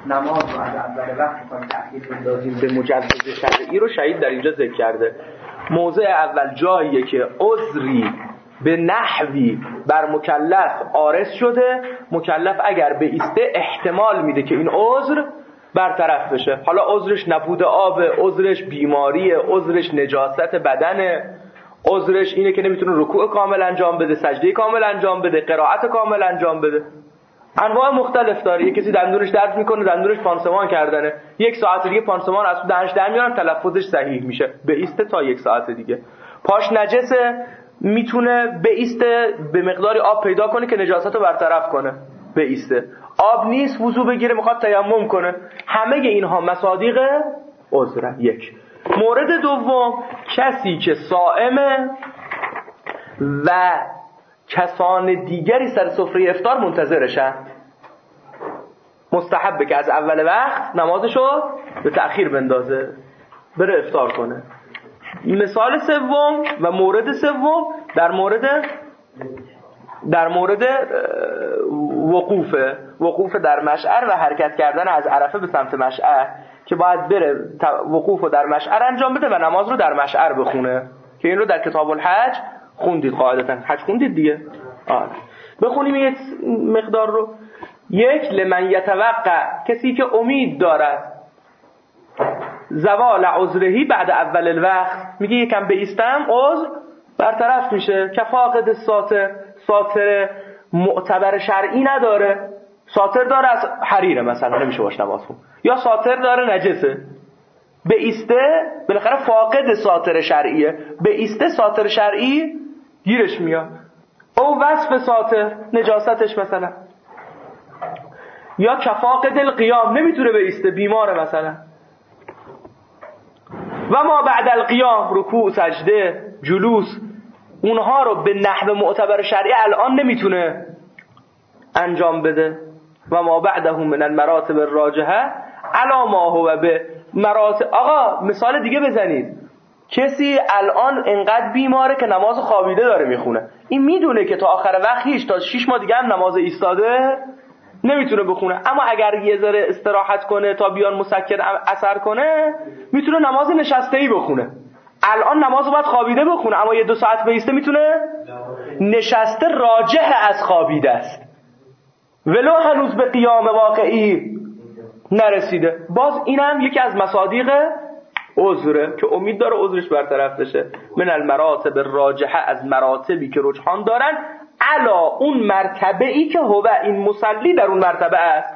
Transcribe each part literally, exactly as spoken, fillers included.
نماز رو از اول وقت می‌خوایم تأخیر بندازیم به مجوز شرعی رو شهید در اینجا ذکر کرده. موضع اول جاییه که عذری به نحوی بر مکلف عارض شده، مکلف اگر به ایسته احتمال میده که این عذر برطرف بشه. حالا عذرش نبود آب، عذرش بیماریه، عذرش نجاست بدنه، عذرش اینه که نمیتونه رکوع کامل انجام بده، سجده کامل انجام بده، قرائت کامل انجام بده. انواع مختلف داره. یک کسی دندونش درد میکنه، دندونش پانسمان کردنه، یک ساعت دیگه پانسمان از تو دهنش در میارن، تلفظش صحیح میشه، به ایسته تا یک ساعت دیگه. پاش نجسه، میتونه به ایسته به مقداری آب پیدا کنه که نجاست رو برطرف کنه، به ایسته. آب نیست، وضو بگیره، میخواد تیمم کنه. همه اینها مصادیق عذرن. یک. مورد دوم، کسی که صائمه و کسان دیگری سر سفره افطار منتظرشن، مستحبه که از اول وقت نمازشو به تأخیر بندازه، بره افطار کنه. مثال سوم و مورد سوم در مورد در مورد وقوفه وقوف در مشعر و حرکت کردن از عرفه به سمت مشعر، که باید بره وقوف رو در مشعر انجام بده و نماز رو در مشعر بخونه، که این رو در کتاب الحج خوندید. قاعدتا حج خوندید دیگه. آره. بخونیم یک مقدار رو. یک، لمن یتوقع، کسی که امید دارد زوال عذرهی بعد اول الوقت، میگه یکم بایستم عذر برطرف میشه. کفاقد ساتر، ساتر معتبر شرعی نداره، ساتر داره از حریره مثلا، نمیشه باش نماز خون، یا ساتر داره نجسه، به ایسته بالاخره فاقد ساتر شرعیه، به ایسته ساتر شرعی گیرش میاد. او وصف ساتر نجاستش مثلا، یا کفاقد القیام، نمیتونه به ایسته، بیماره مثلا. و ما بعد القیام، رکوع، سجده، جلوس، اونها رو به نحو معتبر شرعی الان نمیتونه انجام بده. و ما بعده من المراتب الراجحه علی ما هو به مراتب. آقا مثال دیگه بزنید. کسی الان انقدر بیماره که نماز خوابیده داره میخونه، این میدونه که تا آخر وقت هیچ، تا شش ماه دیگه هم نماز ایستاده نمیتونه بخونه، اما اگر یه ذره استراحت کنه تا بیان مسکن اثر کنه، میتونه نماز نشسته‌ای بخونه. الان نماز باید خوابیده بخونه، اما یه دو ساعت بیسته میتونه نشسته، راجح از خوابیده است، ولو هنوز به قیام واقعی نرسیده. باز اینم یکی از مصادیق عذره که امید داره عذرش برطرف بشه. من المراتب الراجحه، از مراتبی که رجحان دارن، علا اون مرتبه ای که هو این مصلی در اون مرتبه است،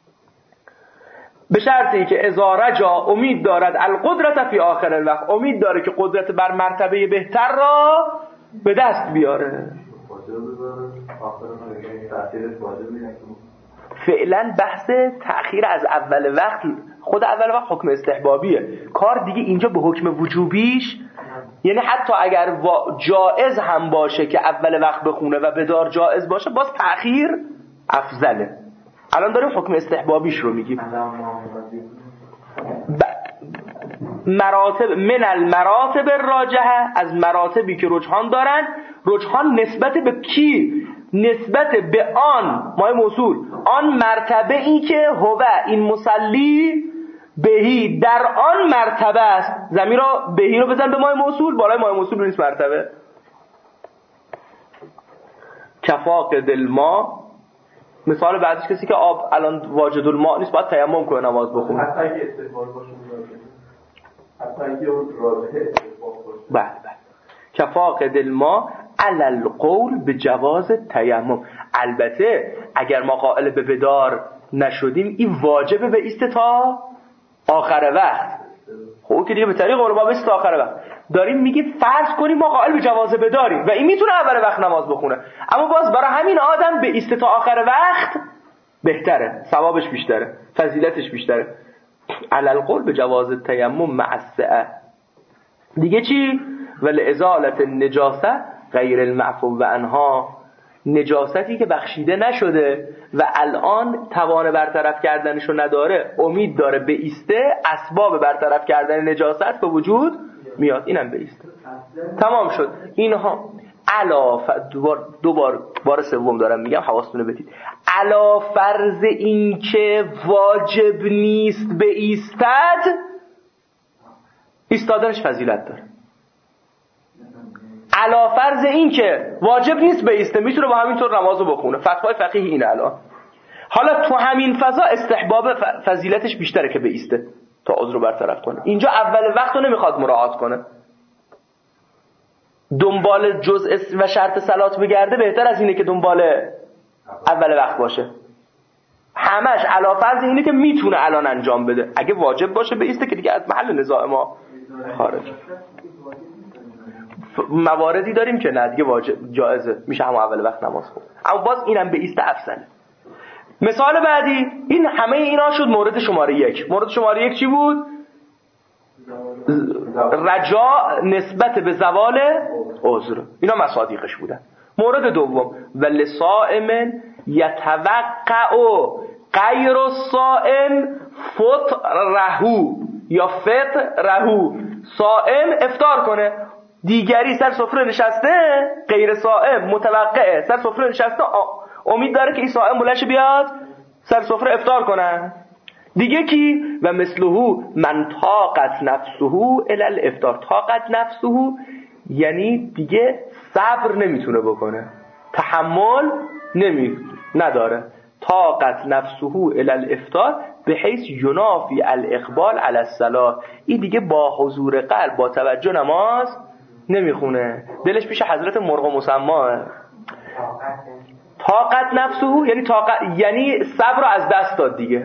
به شرطی که اذا رجا، امید دارد، القدرت فی آخر الوقت، امید داره که قدرت بر مرتبه بهتر را به دست بیاره. فعلا بحث تأخیر از اول وقت، خود اول وقت حکم استحبابیه، کار دیگه اینجا به حکم وجوبیش، یعنی حتی اگر جائز هم باشه که اول وقت بخونه و بدار جائز باشه، باز تأخیر افضله. الان داریم حکم استحبابیش رو میگیم. مراتب من المراتب الراجحه، از مراتبی که رجحان دارن. رجحان نسبت به کی؟ نسبت به آن مای موصول، آن مرتبه ای که هو این مصلی بهی، در آن مرتبه است. زمین را بهی رو بزن به مای موصول، بالای مای موصول نیست مرتبه. کفاقد الماء، مثال بعدش کسی که آب الان واجد الماء نیست، باید تیمم کنه نماز بخونه. حتی اگه استقبال باشه، حتی اگه اون راجحه استقبال باشه. بله بله. کفاقد الماء علی القول به جواز تیمم. البته اگر ما قائل به بدار نشدیم، این واجبه به ایست تا آخر وقت. خب که دیگه به طریق علما به تا آخر وقت داریم میگیم. فرض کنیم ما قائل به جواز بداریم و این میتونه اول وقت نماز بخونه، اما باز برای همین آدم به ایست تا آخر وقت بهتره، ثوابش بیشتره، فضیلتش بیشتره. علی القول به جواز تیمم مع السعه. دیگه چی؟ ولازالت النجاسه غیر المعفو عنها، نجاستی که بخشیده نشده و الان توان برطرف کردنشو نداره، امید داره به ایسته، اسباب برطرف کردن نجاست به وجود میاد، اینم به ایسته. تمام شد. اینها علا ف... دوبار دوبار بار سوم دارم میگم، حواستونه بدید. علا فرض این که واجب نیست به ایستد، ایستادنش فضیلت داره. علا فرض این که واجب نیست به ایسته، میتونه با همینطور نمازو بخونه. فتوای فقیه اینه الان. حالا تو همین فضا استحباب فضیلتش بیشتره که به ایسته تا عذر رو برطرف کنه. اینجا اول وقت رو نمیخواد مراعات کنه، دنبال جزء و شرط صلات بگرده بهتر از اینه که دنبال اول وقت باشه. همش علا فرض اینه که میتونه الان انجام بده. اگه واجب باشه به ایسته که دیگه از محل نزاع ما خارج. مواردی داریم که نه دیگه واجب جایزه، میشه همون اول وقت نماز خون، اما باز اینم به ایسته افضله. مثال بعدی، این همه اینا شد مورد شماره یک. مورد شماره یک چی بود؟ رجا نسبت به زوال عذر. اینا مصادیقش بودن. مورد دوم، ولصائم یتوقع غیر الصائم فطرهو یا فطرهو، صائم افطار کنه، دیگری سر سفره نشسته، غیر صائم متوقعه سر سفره نشسته، امید داره که این صائم بلنش بیاد سر سفره افطار کنه. دیگه کی؟ و مثلهو من طاقت نفسهو الی الافطار. طاقت نفسهو یعنی دیگه صبر نمیتونه بکنه، تحمل نمی نداره. طاقت نفسهو الی الافطار به حیث ینافی الاقبال علی الصلاه. این دیگه با حضور قلب با توجه نماز نمیخونه، دلش پیش حضرت مرغ مسماه. طاقت نفسهو یعنی طاقت یعنی صبر رو از دست داد دیگه.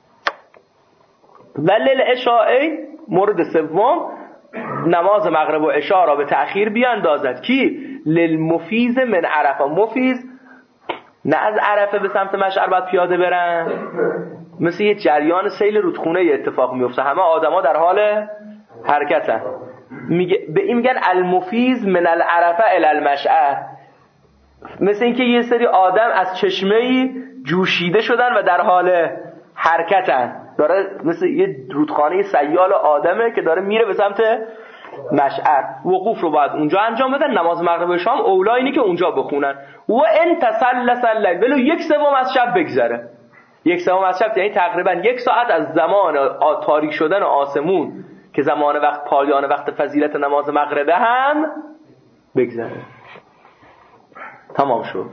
ولل عشاء مورد سوم، نماز مغرب و عشاء را به تأخیر بیاندازد. کی؟ للمفیز من عرفه. مفیز نه از عرفه به سمت مشعر باید پیاده برن، مثل یه جریان سیل رودخونه اتفاق میفته، همه آدما در حال حرکتن. میگه به این میگن المفیز من العرفه الی المشعر. مثل اینکه یه سری آدم از چشمه‌ای جوشیده شدن و در حال حرکتن، داره مثل یه رودخانه سیال آدمه که داره میره به سمت مشعر. وقوف رو باید اونجا انجام بدن. نماز مغرب و شام اولا اینه که اونجا بخونن. و ان تسلس اللیل، ولو یک سوم از شب بگذره. یک سوم از شب یعنی تقریبا یک ساعت از زمان تاریک شدن آسمون که زمان وقت پایان وقت فضیلت نماز مغرب هم بگذره. تمام شد.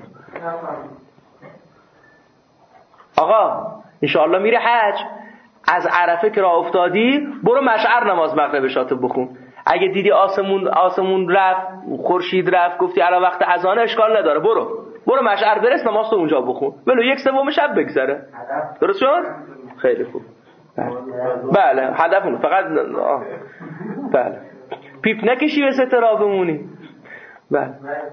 آقا انشاءالله میره حج، از عرفه که راه افتادی برو مشعر نماز مغرب شاتو بخون. اگه دیدی آسمون آسمون رفت، خورشید رفت، گفتی الان وقت اذان، اشکال نداره، برو برو مشعر برس نماز تو اونجا بخون، ولو یک سوم شب بگذره. درست شد؟ خیلی خوب. بله هدف اون فقط آه. بله پیپ نکشی به سترا بمونی. بله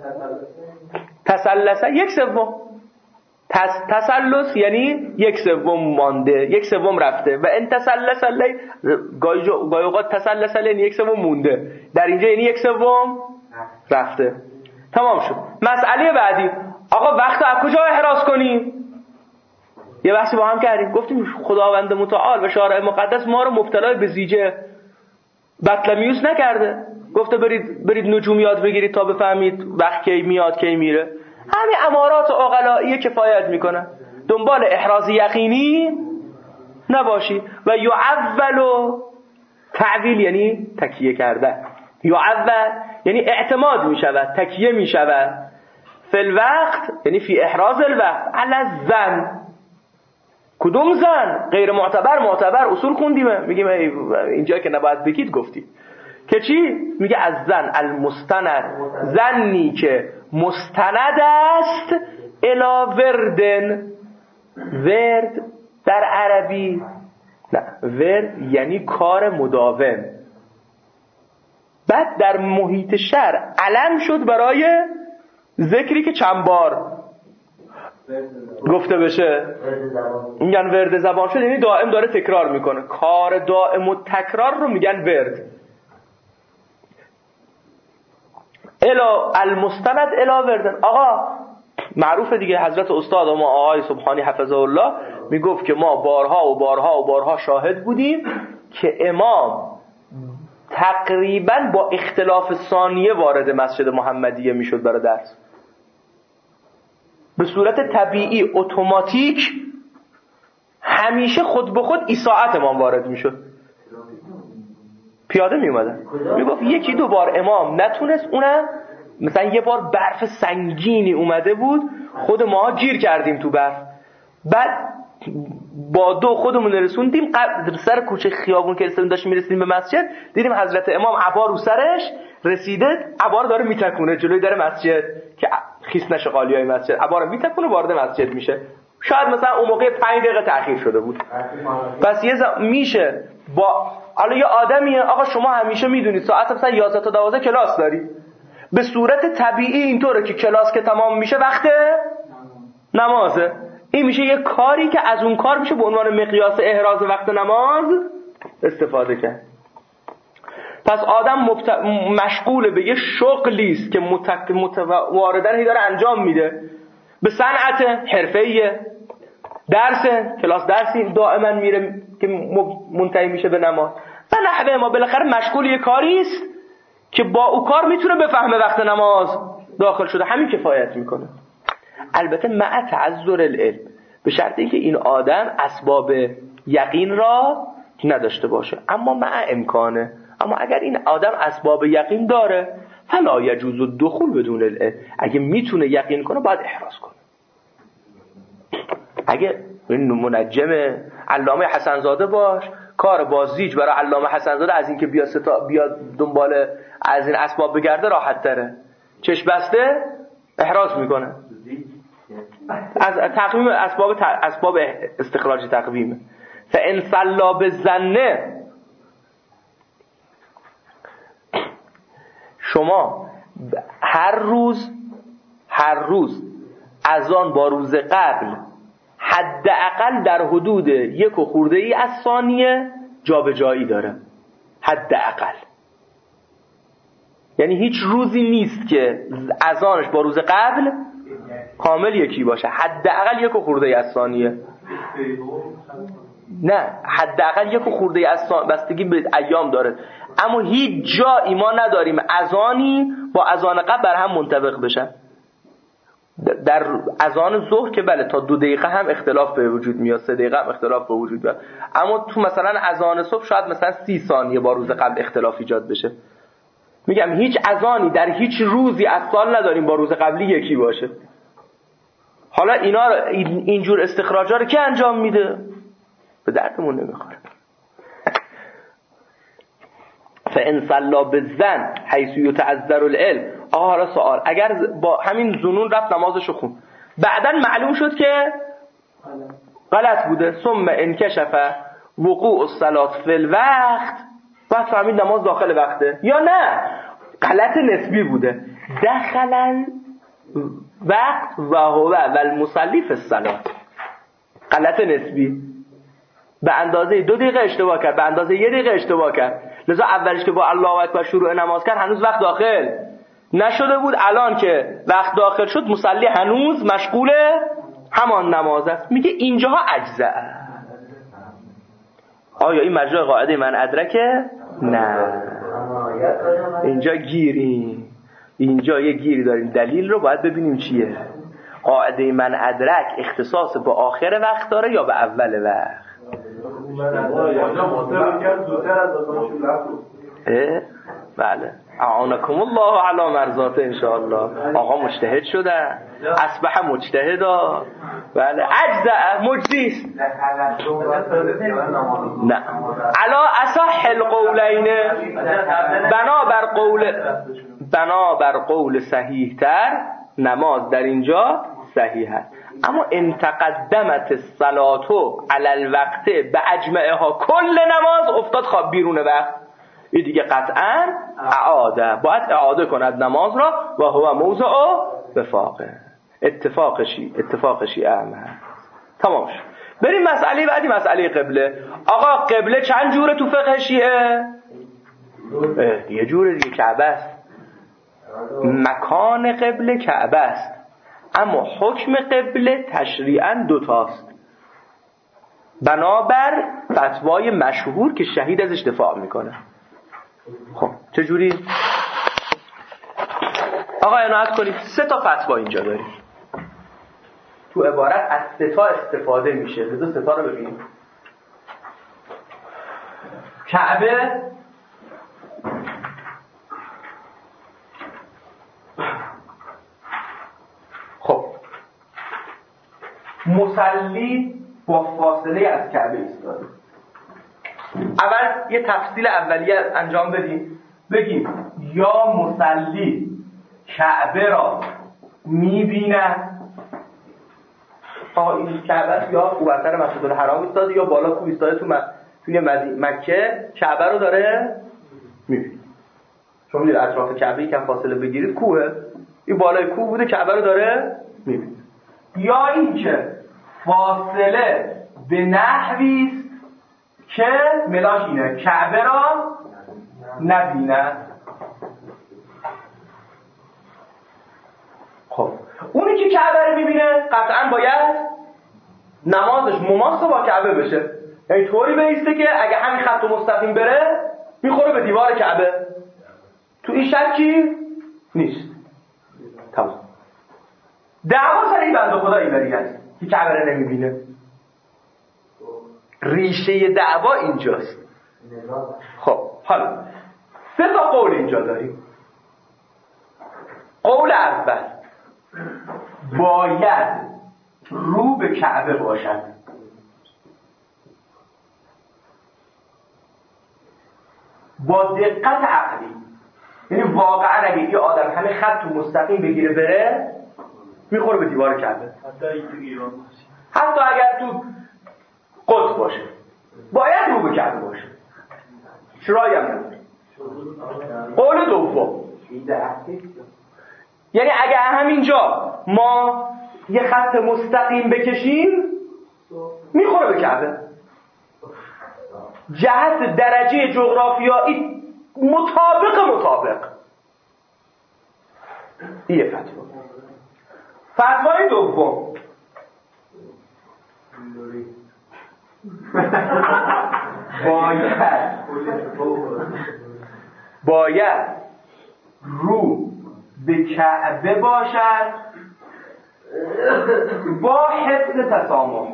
تسلسه یک سوم، تس تسلس یعنی یک سوم مانده، یک سوم رفته. و ان تسلس اللی گاهی اوقات تسلس اللی یک سوم مونده، در اینجا یعنی یک سوم رفته. تمام شد. مسئله بعدی، آقا وقت از کجا احراز کنیم؟ یه بحثی با هم کردیم، گفتیم خداوند متعال و شارع مقدس ما رو مبتلا به زیجه بطلمیوس نکرده، گفته برید برید نجوم یاد بگیرید تا بفهمید وقت کی میاد کی میره. همین امارات و عقلایی کفایت میکنه، دنبال احراز یقینی نباشی. و یعول و تعویل یعنی تکیه کردن، یعول یعنی اعتماد میشود، تکیه میشود. فی الوقت یعنی فی احراز الوقت علی الظن. کدوم زن؟ غیر معتبر معتبر اصول خوندیم، میگیم اینجا که نباید بگید گفتید که چی؟ میگه از زن المستند، زنی که مستند است الی وردن. ورد در عربی نه، ورد یعنی کار مداوم. بعد در محیط شرع علم شد برای ذکری که چند بار گفته بشه، میگن ورد زبان شد، یعنی دائم داره تکرار میکنه. کار دائم و تکرار رو میگن ورد. الا المستند الا وردن. آقا معروفه دیگه، حضرت استاد ما آقای سبحانی حفظه الله میگفت که ما بارها و بارها و بارها شاهد بودیم که امام تقریبا با اختلاف ثانیه وارد مسجد محمدیه میشد برای درس، به صورت طبیعی اتوماتیک همیشه خود به خود اساءت امام وارد میشد. پیاده میومدن میگفت یکی دو بار امام نتونست، اونم مثلا یه بار برف سنگینی اومده بود خود ما گیر کردیم تو برف، بعد با دو خودمون رسوندیم سر کوچه خیابون که رسیدیم داشتیم میرسیدیم به مسجد، دیدیم حضرت امام عبا رو سرش رسیده، عبا رو داره میتکونه جلوی در مسجد که خیس نشه قالیای مسجد، عبا رو میتکونه وارد مسجد میشه. شاید مثلا اون موقع پنج دقیقه تأخیر شده بود. پس یه زم... میشه با حالا یه آدمیه آقا شما همیشه میدونید ساعت مثلا یازده تا دوازده کلاس داری، به صورت طبیعی اینطوره که کلاس که تمام میشه وقت نمازه، این میشه یه کاری که از اون کار میشه به عنوان مقیاس احراز وقت نماز استفاده کرد. پس آدم مبت... مشغول به یه شغلی است که مت... متواردن هی داره انجام میده، به صنعت حرفه‌ایه، درس کلاس درسی دائما میره که منتهی میشه به نماز و نحوه ما بالاخره مشغول یه کاری است که با او کار میتونه بفهمه وقت نماز داخل شده، همین کفایت میکنه. البته مع تعذر العلم، به شرط اینکه این آدم اسباب یقین را نداشته باشه، اما مع امکانه. اما اگر این آدم اسباب یقین داره فلا یجوز الدخول بدون العلم، اگه میتونه یقین کنه باید احراز کنه. اگه این منجم علامه حسنزاده باش، کار بازدیج برای علامه حسنزاده از اینکه بیا ستا بیاد دنبال از این اسباب بگرده راحت تره، چشم بسته احراز میکنه از تقویم اسباب اسباب استخراج تقویمه. فان صلا بالظن، شما هر روز هر روز از آن با روز قبل حداقل در حدود یک و خورده ای از ثانیه جابجایی داره، حداقل. یعنی هیچ روزی نیست که اذانش با روز قبل کامل یکی باشه، حداقل یک و خورده ای از ثانیه. نه، حداقل یک و خورده ای از ثانیه، بستگی به ایام داره. اما هیچ جایی ما نداریم اذانی با اذان قبل بر هم منطبق بشن. در اذان ظهر که بله تا دو دقیقه هم اختلاف به وجود میاد، سه دقیقه هم اختلاف به وجود میاد، اما تو مثلا اذان صبح شاید مثلا سی ثانیه با روز قبل اختلاف ایجاد بشه. میگم هیچ اذانی در هیچ روزی از سال نداریم با روز قبلی یکی باشه. حالا اینا رو اینجور استخراجا رو که انجام میده به دردمون نمیخوره. فان صلا بالظن حيث يتعذر العلم. آها حالا سوال، اگر با همین ظنون رفت نمازشو خون، بعدن معلوم شد که غلط بوده، ثم انکشف وقوع الصلاه فی الوقت، بعد فهمید نماز داخل وقته، یا نه غلط نسبی بوده، دخل وقت و هو و المصلی فی الصلاه، غلط نسبی، به اندازه دو دقیقه اشتباه کرد، به اندازه یه دقیقه اشتباه کرد، لذا اولش که با الله اکبر شروع نماز کرد هنوز وقت داخل نشده بود، الان که وقت داخل شد مصلی هنوز مشغول همان نماز است. میگه اینجاها اجزاء. آیا این مجرای قاعده من ادرکه؟ نه، اینجا گیریم، اینجا یه گیری داریم، دلیل رو باید ببینیم چیه. قاعده من ادرک اختصاص به آخر وقت داره یا به اول وقت؟ اه؟ بله، اعانکم الله علی مرضات انشاءالله. آقا مجتهد شدن، اصبح مجتهدا. بله، اجزاء مجزیست. نه، علا اصح القولین، بنابر قول بنابر قول صحیح تر نماز در اینجا صحیح است. اما ان تقدمت الصلاه علی الوقت باجمعها، کل نماز افتاد خواب بیرون وقت، این دیگه قطعا اعاده، باید اعاده کند نماز را و هو موضع وفاقه، اتفاقشی اتفاقشی اعمه. تمام شد. بریم مسئله بعدی، مسئله قبله. آقا قبله چند جوره تو فقه شیعه؟ یه جوره دیگه، کعبه است. مکان قبله کعبه است، اما حکم قبله تشریعاً دوتاست، بنابر فتوای مشهور که شهید ازش دفاع میکنه. خب چجوری؟ آقا عنایت کنید، سه تا فتوا اینجا داریم. تو عبارت از ستا استفاده میشه. بذار ستا رو ببینیم. کعبه خب مصلی با فاصله از کعبه ایستاده. اول یه تفصیل اولیه انجام بدیم، بگیم یا مصلی کعبه را میبیند، آها این کعبه یا اوبرتر مسجد الحرام ایستاده یا بالا کوه ایستاده تو م... توی مکه کعبه رو داره میبینه. شما میدید اطراف کعبه یکم فاصله بگیرید کوهه، این بالای کوه بوده کعبه رو داره میبینه. یا اینکه فاصله به نحوی است که ملاش اینه کعبه را نبیند. خب اونی که کعبه رو میبینه قطعا باید نمازش مماس با کعبه بشه، یعنی طوری بیسته که اگه همین خط مستقیم بره میخوره به دیوار کعبه. تو این شکی نیست. تمام. دعوا سر این بنده خدا ایبری هست که کعبه رو نمیبینه. ریشه دعوا اینجاست. خب حالا سه تا قول اینجا داریم. قول اول باید رو به کعبه باشد. با دقت عقلی، یعنی واقعا اگه یه آدم همه خط تو مستقیم بگیره بره میخوره به دیوار کعبه. حتی اگه تو ایران باشه، حتی اگر تو قدس باشه باید رو به کعبه باشه. شرایی هم نداره. قول دوم، یعنی اگه همینجا ما یه خط مستقیم بکشیم میخوره به کعبه. جهت درجه جغرافیایی مطابق مطابق این فتوا. فتوای دوم باید باید رو به کعبه باشد با حفظ تسامح.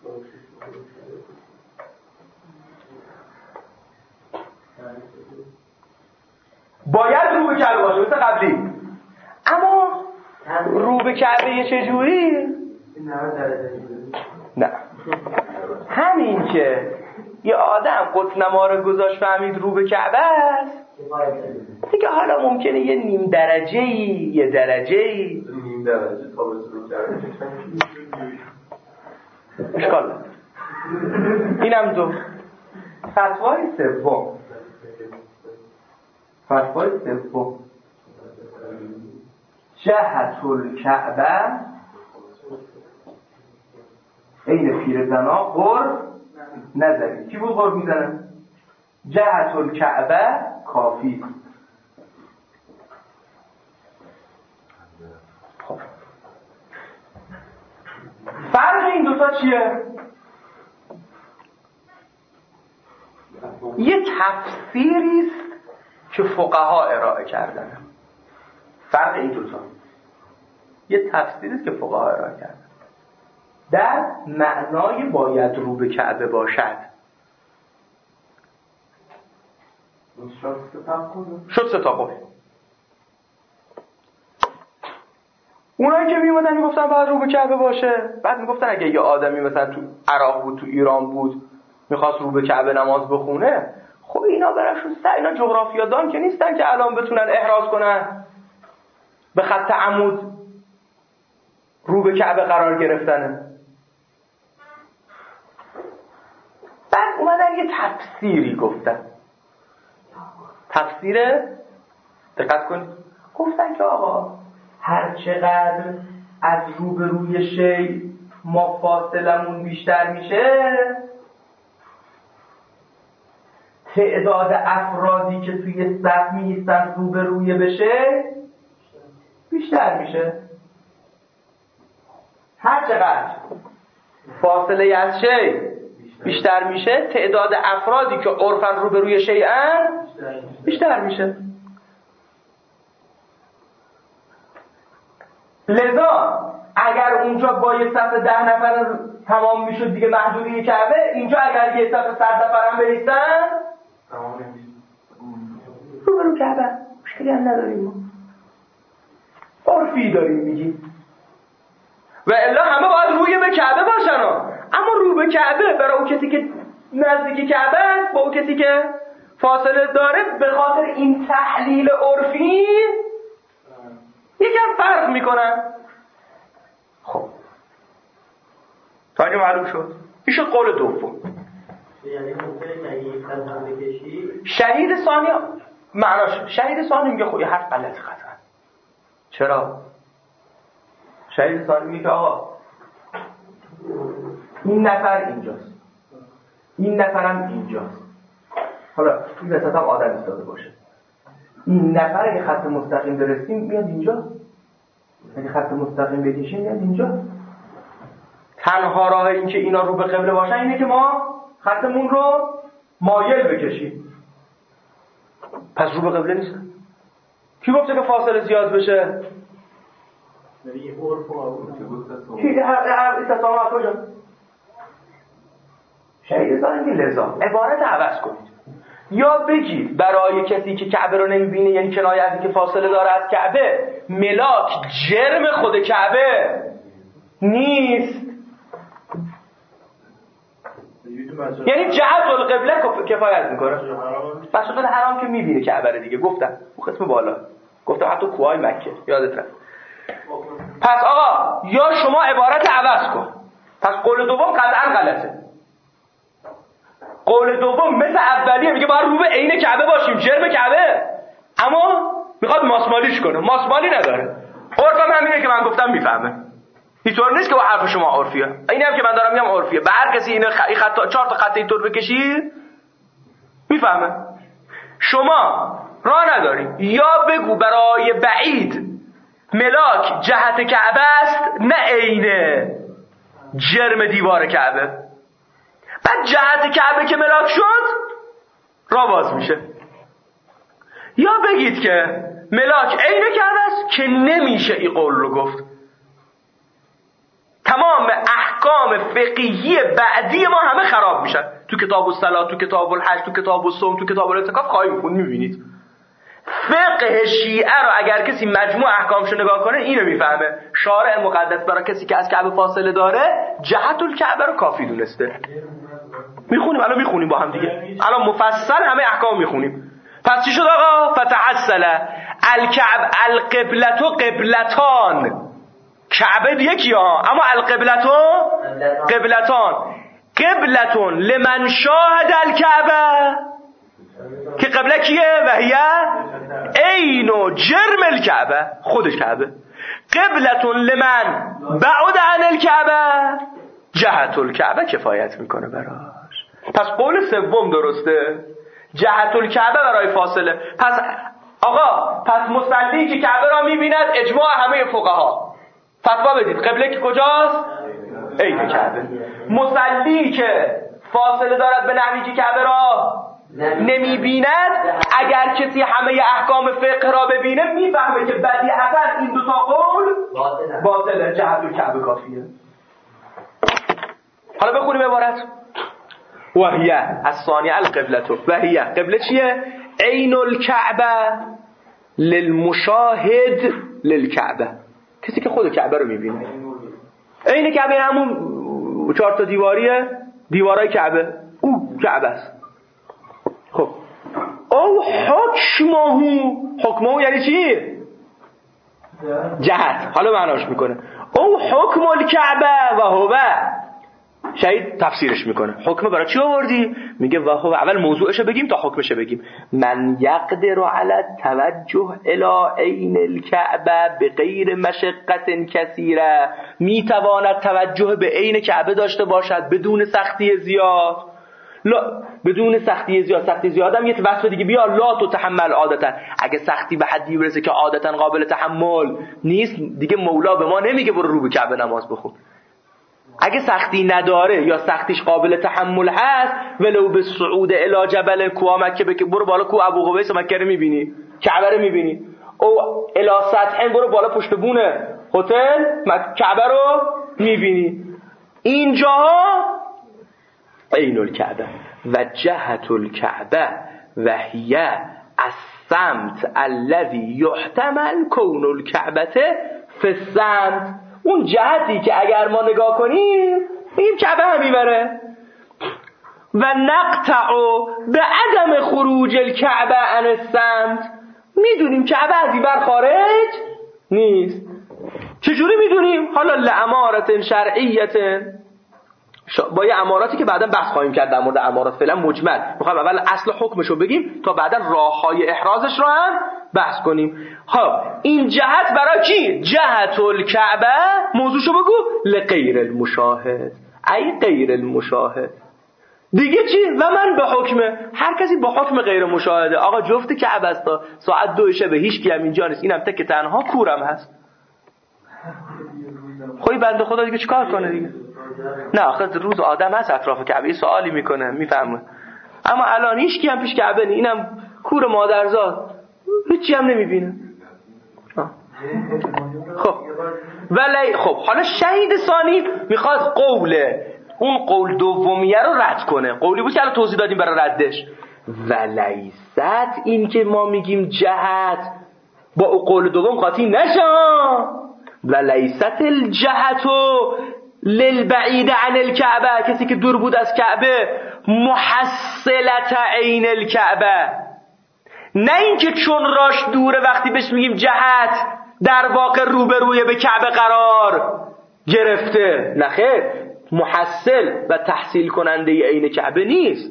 باید رو به کعبه باشه مثل قبلی، اما رو به کعبه یه چجوری؟ نه همین که یه آدم قطنما رو گذاشت فهمید رو به کعبه است دیگه، حالا ممکنه یه نیم درجه یه درجه نیم درجه تا به کعبه اشکال نداره. اینم دو. فتوای سوم فتوای سوم جهت الکعبه این پیرزنا قرب نزدید. کی بود قرب میزنه؟ جهت الکعبه کافی. خب فرق این دوتا چیه؟ یه تفسیری است که فقها ارائه کردن. فرق این دوتا یه تفسیری است که فقها ارائه کردن در معنای باید رو به کعبه باشد. شد سه تا قول. اونایی که میومدن میگفتن باید رو به کعبه باشه، بعد میگفتن اگه یه آدمی مثلا تو عراق بود تو ایران بود میخواست رو به کعبه نماز بخونه، خب اینا براشون سه اینا جغرافیادان که نیستن که الان بتونن احراز کنن به خط عمود رو به کعبه قرار گرفتنه. بعد اومدن یه تفسیری گفتن. تفسیر دقت کنید، گفتن که آقا هر چقدر از روبروی شی ما فاصلمون بیشتر میشه، تعداد افرادی که توی صف میایستن روبروی بشه بیشتر میشه. هر چقدر فاصله از شی بیشتر میشه، تعداد افرادی که عرفاً روبروی شیئن بیشتر میشه. لذا اگر اونجا با یه صف ده نفر تمام میشد دیگه محدوده کعبه، اینجا اگر یه صف صد نفر هم بریستن تمام نمیشه. رو برو کعبه، مشکلی هم نداریم ما. عرفی داریم میگیم و الا همه باید روی به کعبه باشن ها. اما رو به کعبه برای اون کسی که نزدیک کعبه است با اون کسی که فاصله داره به خاطر این تحلیل عرفی یکم فرق میکنن. خب تا اینجا معلوم شد. این شد قول دوم. یعنی ممکنه که اگه یک قدم بکشی شهید ثانی معناش شهید ثانی میگه خب یه حرف غلط قطعا. چرا؟ شهید ثانی میگه آقا این نفر اینجاست، این نفرم اینجاست، حالا این وسط هم آدم ایستاده باشه، این نفر اگه خط مستقیم برسیم میاد اینجا، اگه خط مستقیم بکشیم میاد اینجا. تنها راه این که اینا رو به قبله باشن اینه که ما خطمون رو مایل بکشیم. پس رو به قبله نیستن. کی گفته که فاصله زیاد بشه؟ یه عرف و عرف کی هر تصامت کجا؟ شهید ثانی لذا عبارت عوض کنید. یا بگید برای کسی که کعبه رو نمیبینه، یعنی کنایه از اینکه فاصله داره از کعبه، ملاک جرم خود کعبه نیست، یعنی جهت القبله کفایت میکنه. مسجد حرام که میبینه کعبه رو دیگه، گفتم اون قسم بالا، گفتم حتی کوهای مکه یادت رفت. پس آقا یا شما عبارت عوض کن. پس قول دوم قطعا غلطه. قول دوم مثل اولیه، میگه باید رو به عین کعبه باشیم، جرم کعبه، اما میخواد ماسمالیش کنه. ماسمالی نداره. عرفم همینه که من گفتم میفهمه. اینطور نیست که با حرف شما عرفیه. اینه هم که من دارم میگم عرفیه. به هر کسی این خط چهار تا خط اینطور بکشی میفهمه. شما راه نداری. یا بگو برای بعید ملاک جهت کعبه است نه عین جرم دیوار کعبه. بعد جهت کعبه که ملاک شد راه باز میشه. یا بگید که ملاک عین کعبه است که نمیشه این قول رو گفت. تمام احکام فقهی بعدی ما همه خراب میشن. تو کتاب الصلات، تو کتاب الحج، تو کتاب الصوم، تو کتاب الاعتکاف خواهی میخون میبینید. فقه شیعه رو اگر کسی مجموع احکامشو نگاه کنه اینو میفهمه. شارع مقدس برای کسی که از کعبه فاصله داره جهت الکعبه رو کافی دونسته. میخونیم الان، میخونیم با هم دیگه الان مفصل همه احکام میخونیم. پس چی شد آقا؟ فتحصل الکعب القبلتو قبلتان. کعبه یکی ها، اما القبلتو قبلتان. قبلتون لمن شاهد الکعبه، که قبله کیه؟ وهیه عین و جرم الکعبه، خودش کعبه. قبلتون لمن بعد عن الکعبه، جهت الکعبه کفایت میکنه براش. پس قول سوم درسته، جهت الکعبه برای فاصله. پس آقا پس مصلی که کعبه را میبیند اجماع همه فقها فتوا بدید قبله که کجاست؟ عین کعبه. مصلی که فاصله دارد به نحوی که کعبه را نمیبیند، اگر کسی همه احکام فقه را ببینه میفهمه که بدیهتا این دو تا قول باطله، جهت الکعبه کافیه. حالا بخونیم عبارت. وهیه الثانیه القبلة. وهیه قبله چیه؟ عین الکعبه للمشاهد للکعبه، کسی که خود کعبه رو میبینه. عین کعبه همون چهار تا دیواریه، دیوارای کعبه، او کعبه است. خب او حکمه، حکمه یعنی چی؟ جهت. حالا معناش میکنه او حکم الکعبه و هو، شهید تفسیرش میکنه. حکم برای چی آوردی؟ میگه و هو، اول موضوعشو بگیم تا حکمشو بگیم. من یقدر علی توجه الی عین الکعبه بغیر مشقت کثیره، میتواند توجه به عین کعبه داشته باشد بدون سختی زیاد. لا بدون سختی زیاد. سختی زیاد هم یه وصف دیگه بیا، لا تو تحمل عادتا. اگه سختی به حدی برسه که عادتا قابل تحمل نیست، دیگه مولا به ما نمیگه برو رو به کعبه نماز بخون. اگه سختی نداره یا سختیش قابل تحمل هست، ولو به صعود الی جبل کوه مکه، برو بالا کوه ابو قبیس مکه رو میبینی، کعبه رو میبینی. او الی سطح، برو بالا پشت بونه هتل کعبه رو میبینی. اینجاها عین الکعبه و جهت الکعبه و هی السمت الذی یحتمل کون الکعبه فی السمت، اون جهتی که اگر ما نگاه کنیم این کعبه هم میبره. و نقطع به عدم خروج الکعبه عن السمت، میدونیم کعبه از این بر خارج نیست. چجوری میدونیم؟ حالا لامارت شرعیت، با یه اماراتی که بعدا بحث خواهیم کرد در مورد امارات، فعلا مجمل میخوایم اول اصل حکمشو بگیم تا بعدا راههای احرازش رو هم بحث کنیم. خب این جهت برای کی؟ جهت الکعبه، موضوعشو بگو، لغیر المشاهد، ای غیر المشاهد. دیگه چی؟ و من به حکمه، هر کسی با حکم غیر مشاهده. آقا جفت کعبه است، ساعت دو شب هیچ کی هم اینجا نیست، اینم تک تنها کورم هست. خوی بنده خدا دیگه چیکار کنه دیگه؟ نه آخه روز آدم هست اطراف کعبه سوالی میکنه میفهمه، اما الان هیچ کی هم پیش کعبه نی، اینم کور مادرزاد هیچی هم نمیبینه. خب ولی خب حالا شهید ثانی میخواد قوله اون قول دومیه رو رد کنه، قولی بود که الان توضیح دادیم برای ردش. ولیست این که ما میگیم جهت با اون قول دوم قاطی نشه، ولیست الجهت للبعید عن الکعبه، کسی که دور بود از کعبه، محصلت عین الکعبه، نه اینکه چون راش دوره وقتی بهش میگیم جهت در واقع روبروی به کعبه قرار گرفته، نه خیر، محصل و تحصیل کننده عین کعبه نیست.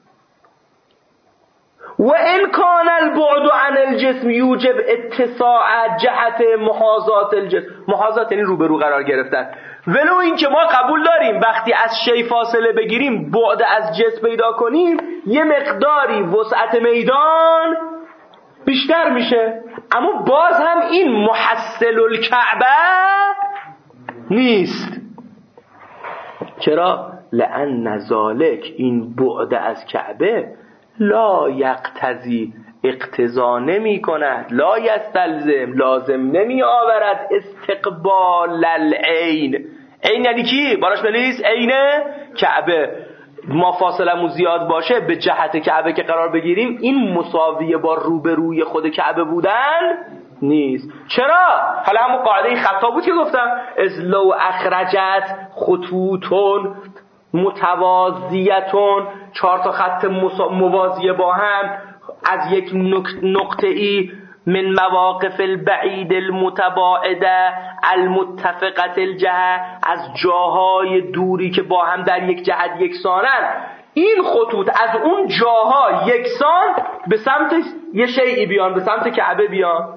و ان کان البعد عن الجسم یوجب اتساع جهت محاذات الجسم، محاذات یعنی روبرو قرار گرفتن، ولو این که ما قبول داریم وقتی از شی فاصله بگیریم بعد از جسم پیدا کنیم یه مقداری وسعت میدان بیشتر میشه، اما باز هم این محصل الکعبه نیست. چرا؟ لأن ذالک، این بعد از کعبه، لا یقتضی، اقتضا نمی کند، لا یستلزم، لازم نمی آورد استقبال العین. عین یعنی کی؟ باراش بنویس عین کعبه. ما فاصلمون زیاد باشه به جهت کعبه که قرار بگیریم، این مساویه با روبروی خود کعبه بودن نیست. چرا؟ حالا همون قاعده خطا بود که گفتم، از لو اخرجت خطوطون متوازیتون، چهار تا خط موازیه با هم از یک نقطه ای من مواقف البعید المتباعده المتفقه الجهه، از جاهای دوری که با هم در یک جهت یکسانن، این خطوط از اون جاها یکسان به سمت یه شیئی بیان، به سمت کعبه بیان.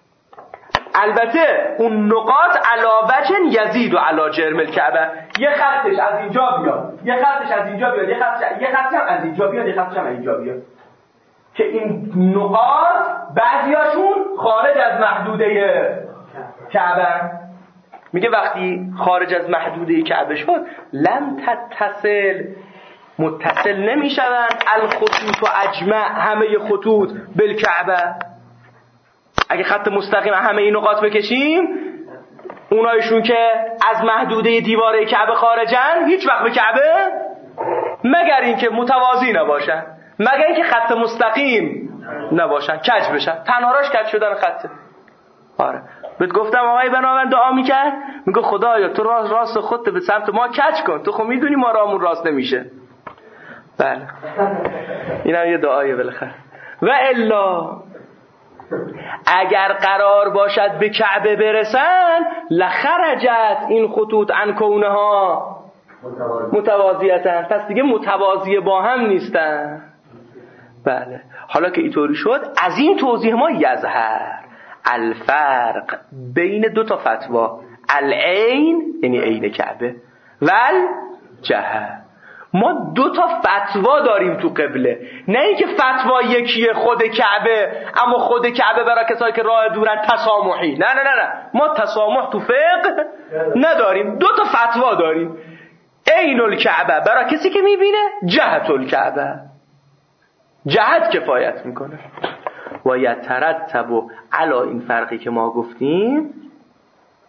البته اون نقاط علاوه یزید و علا جرم الکعبه، یه خطش از اینجا بیاد، یه خطش از اینجا بیاد، یه خطش یه خطش هم از اینجا بیاد، یه خطش هم از اینجا بیاد، که این نقاط بعضیاشون خارج از محدوده کعبه. میگه وقتی خارج از محدوده کعبه شد لم تتصل، متصل نمیشوند الخطوط و اجمع، همه خطوط بالکعبه. اگه خط مستقیم همه این نقاط بکشیم، اونایشون که از محدوده دیواره کعبه خارجن هیچ وقت به کعبه، مگر اینکه متوازی نباشن، مگر اینکه خط مستقیم نباشن، کج بشن، تنهاراش کج شدن خطه. آره بهت گفتم آقای بناوند دعا میکرد، میگه خدایا تو راست راست خودت به سمت ما کج کن، تو خب میدونی ما رامون راست نمیشه. بله اینم یه دعایه بالاخره. و الا اگر قرار باشد به کعبه برسن لخرجت این خطوط عن کونها متوازیتن، پس دیگه متوازی با هم نیستن. بله حالا که اینطوری شد، از این توضیح ما یظهر الفرق بین دو تا فتوا، العین یعنی عین کعبه و الجهه. ما دو تا فتوا داریم تو قبله، نه اینکه فتوا یکیه خود کعبه، اما خود کعبه برای کسایی که راه دورن تسامحی، نه نه نه نه، ما تسامح تو فقه نداریم، دو تا فتوا داریم، عین الکعبه برای کسی که میبینه، جهت الکعبه، جهت کفایت میکنه. و یترتب علی این فرقی که ما گفتیم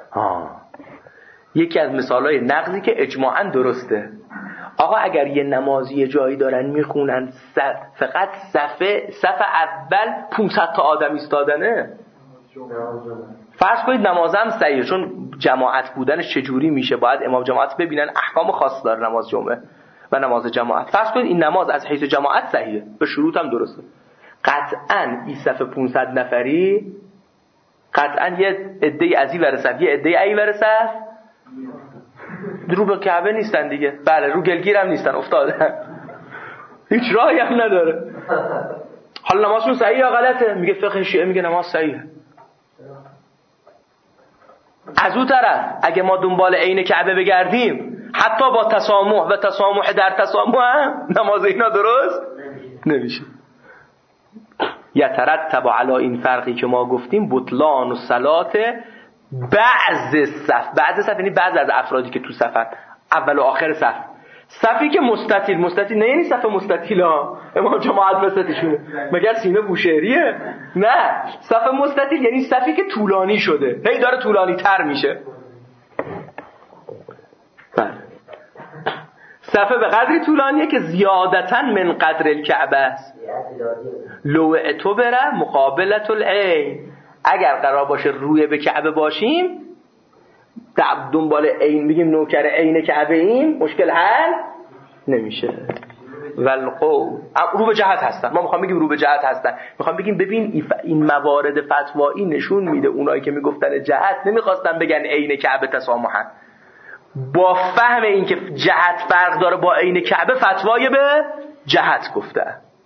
آه. یکی از مثالای نقضی که اجماعاً درسته. آقا اگر یه نمازی جایی دارن میخونن صف فقط صف صف اول پانصد تا آدم ایستادنه، فرض کنید نمازم صحیحه، چون جماعت بودنش چجوری میشه، باید امام جماعت ببینن، احکام خاص داره نماز جمعه و نماز جماعت. فرض کنید این نماز از حیث جماعت صحیحه، به شروط هم درسته، قطعاً این صف پانصد نفری قطعاً یه عده‌ای از این ور صف یه عده‌ای ای ور صف رو به کعبه نیستن دیگه، بله رو گلگیر هم نیستن، افتادن، هیچ راهی هم نداره. حالا نمازشون صحیحه یا غلطه؟ میگه فقه شیعه میگه نماز صحیحه. از اون طرف اگه ما دنبال عین کعبه بگردیم، حتی با تسامح و تسامح در تسامح هم نماز اینا درست نمیشه. یترتب علی این فرقی که ما گفتیم بطلان و صلات بعض صف، بعض صف یعنی بعض از افرادی که تو صفن، اول و آخر صف. صفی که مستطیل، مستطیل نه یعنی صف مستطیل ها امام جماعت وسطشونه، مگر سینه بوشهریه؟ نه، صف مستطیل یعنی صفی که طولانی شده، هی داره طولانی تر میشه. بله، صف به قدری طولانیه که زیادتاً من قدر الکعبه است. لو اتو بره مقابلت العین، اگر قرار باشه روی به کعبه باشیم، دنبال عین بگیم نوکر عین کعبه ایم، مشکل حل نمیشه. والقول رو به جهت هستن، ما میخوام بگیم رو به جهت هستن، میخوام بگیم ببین این موارد فتوایی نشون میده اونایی که میگفتن جهت نمیخواستن بگن عین کعبه تسامحن، با فهم این که جهت فرق داره با عین کعبه فتوای به جهت گفته.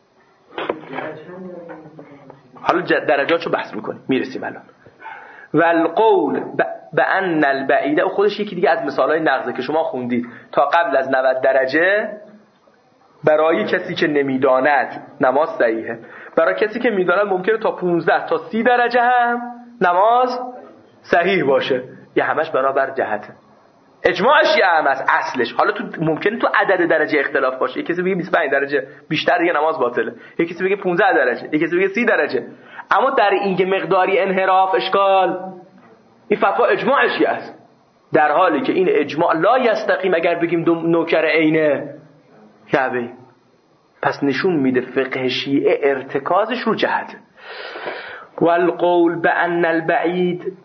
حالا درجاتشو بحث میکنیم، میرسیم الان. والقول بأن البعید، او خودش یکی دیگه از مثالهای نقضه که شما خوندید، تا قبل از نود درجه برای کسی که نمیداند نماز صحیحه، برای کسی که میداند ممکنه تا پانزده تا سی درجه هم نماز صحیح باشه، یه همش برابر جهته. اجماعش یه هم است اصلش. حالا تو ممکنه تو عدد درجه اختلاف باشه، یه کسی بگه بیست و پنج درجه بیشتر دیگه نماز باطله، یه کسی بگه پانزده درجه، یه کسی بگه سی درجه، اما در این که مقداری انحراف اشکال، این فتوا اجماعش یه است، در حالی که این اجماع لا یستقیم اگر بگیم دو نوکر عینه کعبه. پس نشون میده فقه شیعه ارتکازش رو جهت. والقول بأن البعید،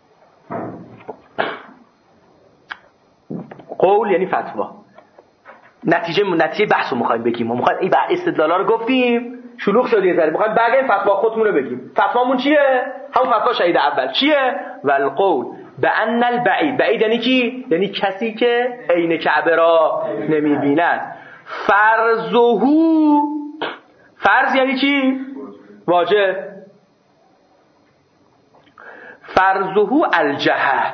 قول یعنی فتوا، نتیجه نتیجه بحثو میخوایم بگیم، ما میخوایم این استدلالا رو گفتیم شلوغ شد یه ذره، میخوایم برگردیم فتوا خودمون رو بگیم. فتوامون چیه؟ همون فتوا شهید اول چیه؟ والقول بأن البعید، بعید یعنی کی؟ یعنی کسی که عین کعبه را نمیبیند. فرضهو، فرض یعنی چی؟ واجب. فرضهو الجهه،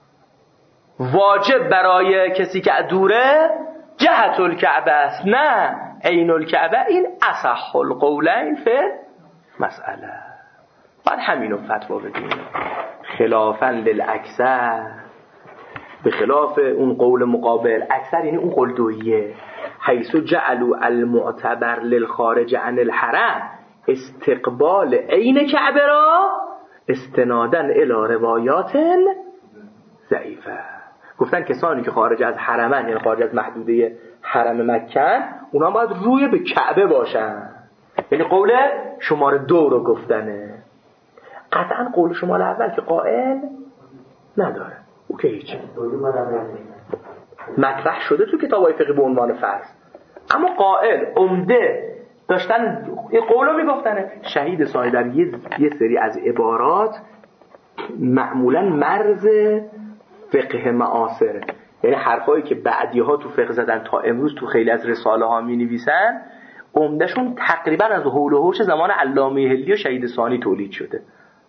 واجب برای کسی که دوره جهت الکعبه است، نه عین الکعبه. این اصح القولین فی مسئله، بعد همینو فتوا بدیم خلافا للاکثر، به خلاف اون قول مقابل. اکثر یعنی اون قول دویه، حیث جعلوا المعتبر للخارج عن الحرم استقبال عین کعبه را استنادا الی روایات ضعیفه. گفتن کسانی که خارج از حرمن، یعنی خارج از محدوده حرم مکه، اونا باید روی به کعبه باشن، یعنی قول شماره دو رو گفتنه. قطعا قول شماره اول که قائل نداره، او که هیچ مطرح شده تو کتابای فقهی به عنوان فرض، اما قائل عمده داشتن این قول رو میگفتنه. شهید ثانی در یه, یه سری از عبارات معمولا مرز فقه معاصره، یعنی حرفایی که بعدی ها تو فقه زدن تا امروز تو خیلی از رساله ها می نویسن، عمدهشون تقریبا از حول و حوش زمان علامه حلی و شهید ثانی تولید شده.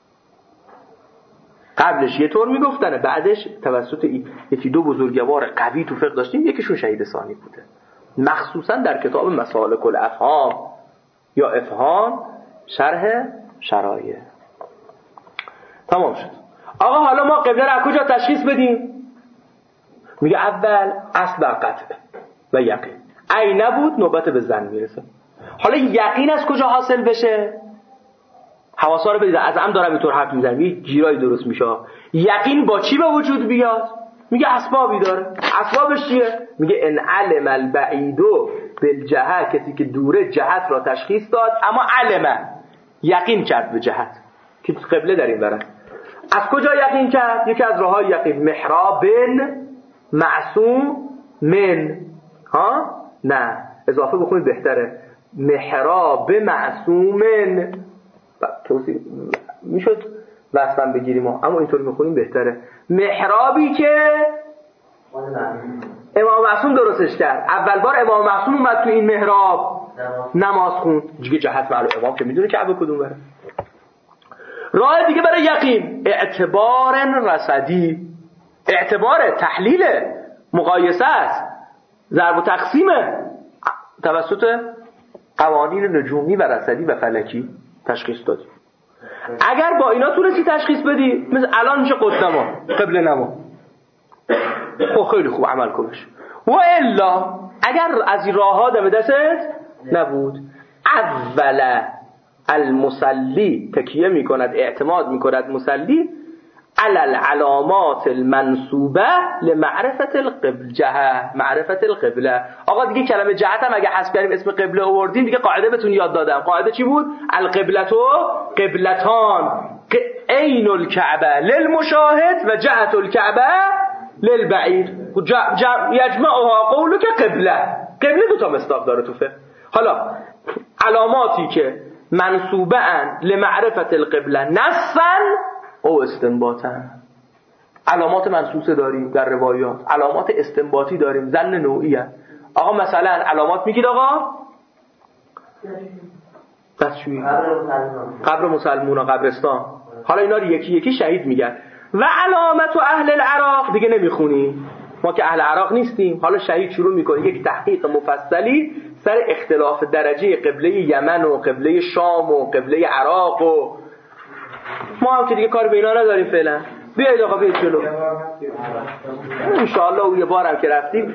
قبلش یه طور میگفتن، بعدش توسط یکی دو بزرگوار قوی تو فقه داشتیم، یکیشون شهید ثانی بوده، مخصوصا در کتاب مسالک الافهام یا افهام شرح شرایع. تمام شد. آقا حالا ما قبله را کجا تشخیص بدیم؟ میگه اول اصل بر قطع و یقین، ای نبود نوبت به ظن میرسه. حالا یقین از کجا حاصل بشه؟ حواسا رو بدید، از هم دارم اینطور حرف میزنم، یه گیرایی درست میشه. یقین با چی به وجود بیاد؟ میگه اسبابی داره. اسبابش چیه؟ میگه ان علم البعید بالجهه، کسی که دوره جهت را تشخیص داد اما علم یقین کرد به جهت که قبله در این برد. از کجا یقین کرد؟ یکی از راههای یقین محراب معصوم من، ها نه اضافه بخونید بهتره، محراب معصومن. توصیف میشد وصفا بگیریم ما، اما اینطوری میخونیم بهتره. محرابی که امام معصوم درستش کرد. اول بار امام معصوم اومد تو این محراب نماز خوند، دیگه جهت معلوم، امام که میدونه کعبه کدوم بره. راه دیگه برای یقین اعتبار رصدی، اعتبار تحلیل مقایسه است، ضرب و تقسیم توسط قوانین نجومی و رصدی و فلکی تشخیص دادی. اگر با اینا تونستی تشخیص بدی، مثل الان میشه قدما قبله نما، خب خیلی خوب عمل کنش. و الا اگر از این راه ها دم دستت نبود، اول المصلی تکیه میکند، اعتماد میکند مصلی علی العلامات المنصوبه لمعرفت القبله، جهه معرفت القبله. آقا دیگه کلمه جهت هم اگه حذف کردیم اسم قبله آوردیم، دیگه قاعده بهتون یاد دادم. قاعده چی بود؟ القبلتو قبلتان، عین الکعبه للمشاهد و جهت الکعبه للبعید، یجمعها قولک قبله. قبله دو تا مصداق داره تو فقه. حالا علاماتی که منصوبه ان لمعرفت القبله نصا او استنباطا، علامات منصوصه داریم در روایات، علامات استنباطی داریم ظن نوعیه. آقا مثلا علامات میگید آقا دستشویی، قبر مسلمون و قبرستان، حالا اینا رو یکی یکی شهید میگن. و علامت و اهل العراق دیگه نمیخونی، ما که اهل عراق نیستیم. حالا شهید شروع میکنه یک تحقیق مفصلی سر اختلاف درجه قبله یمن و قبله شام و قبله عراق، و ما هم که دیگه کار به اینا نداریم فعلا. بیایید آقا بیایید جلو انشاءالله. او یه بارم که رفتیم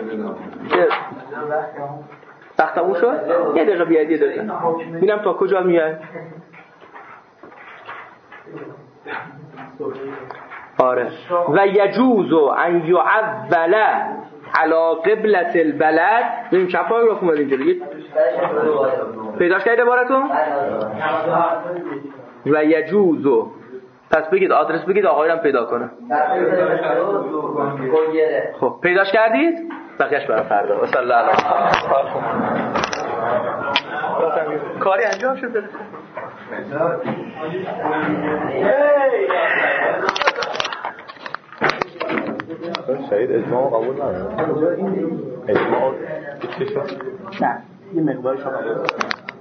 وقتمون شد، یه دقیقه بیایید، یه دقیقه ببینم تا کجا میاد. آره. و یجوز ان یعول علی قبلة البلد. ببین چه پاراگراف اومد اینجا دیگه، پیداش کردید عبارتون؟ و یجوز، پس بگید آدرس بگید آقایانم پیدا کنه. خب پیداش کردید؟ بقیه‌اش برای فردا. و صلی الله علیه و کاری انجام شد. شهید اجماع قبول نداره. اجماع چی شد؟ نه یه مقدارش قبول.